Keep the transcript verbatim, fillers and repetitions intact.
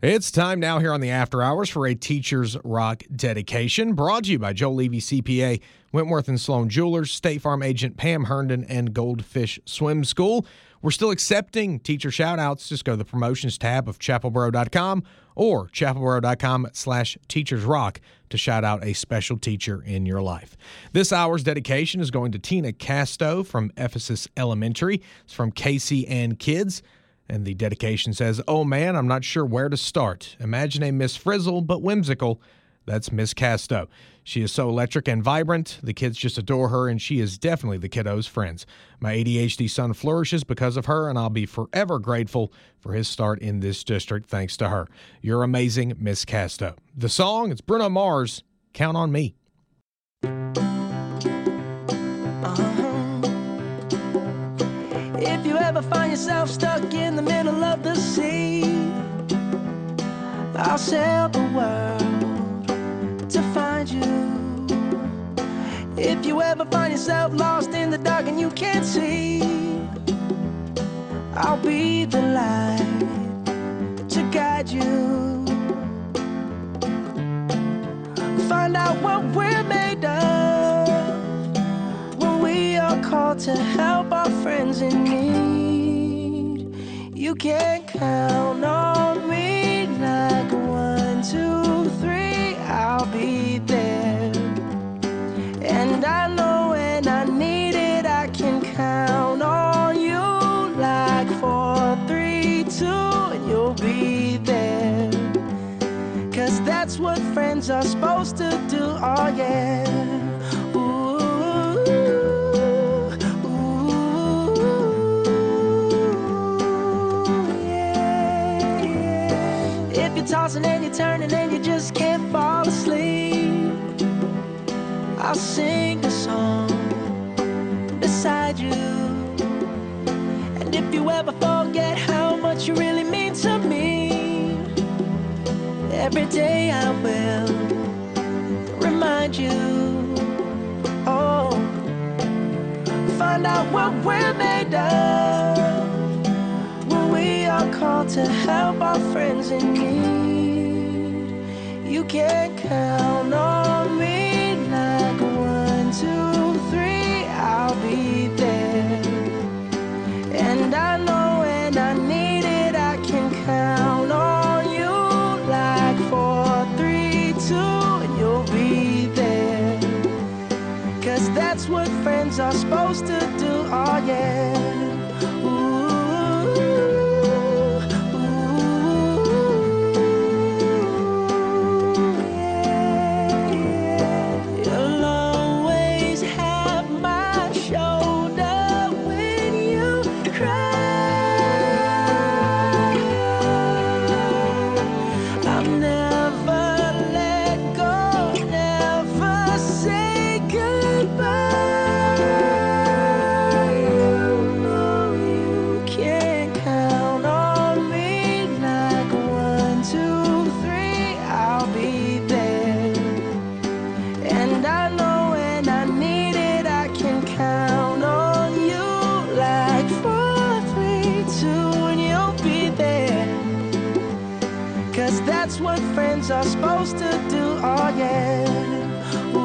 It's time now here on the After Hours for a Teachers Rock dedication, brought to you by Joe Levy C P A, Wentworth and Sloan Jewelers, State Farm agent Pam Herndon, and Goldfish Swim School. We're still accepting teacher shout-outs. Just go to the promotions tab of chapelboro dot com or chapelboro dot com slash teachers rock to shout out a special teacher in your life. This hour's dedication is going to Tina Casto from Ephesus Elementary. It's from Casey and Kids. And the dedication says, "Oh man, I'm not sure where to start. Imagine a Miss Frizzle, but whimsical. That's Miss Casto. She is so electric and vibrant. The kids just adore her, and she is definitely the kiddos' friends. My A D H D son flourishes because of her, and I'll be forever grateful for his start in this district thanks to her. You're amazing, Miss Casto." The song, it's Bruno Mars, "Count on Me." If you ever find yourself stuck in the middle of the sea, I'll sail the world to find you. If you ever find yourself lost in the dark and you can't see, I'll be the light to guide you. Find out what we're made of when we are called to help our friends in need. You can count on me like one, two, three, I'll be there. And I know when I need it, I can count on you like four, three, two, and you'll be there. Cause that's what friends are supposed to do, oh yeah. Tossing and you're turning and you just can't fall asleep, I'll sing a song beside you. And if you ever forget how much you really mean to me, every day I will remind you. Oh, find out what we're made of when we are called to help our friends in need. You can count on me like one, two, three, I'll be there. And I know when I need it, I can count on you like four, three, two, and you'll be there. Cause that's what friends are supposed to do, oh yeah. Are supposed to do, oh yeah. Ooh.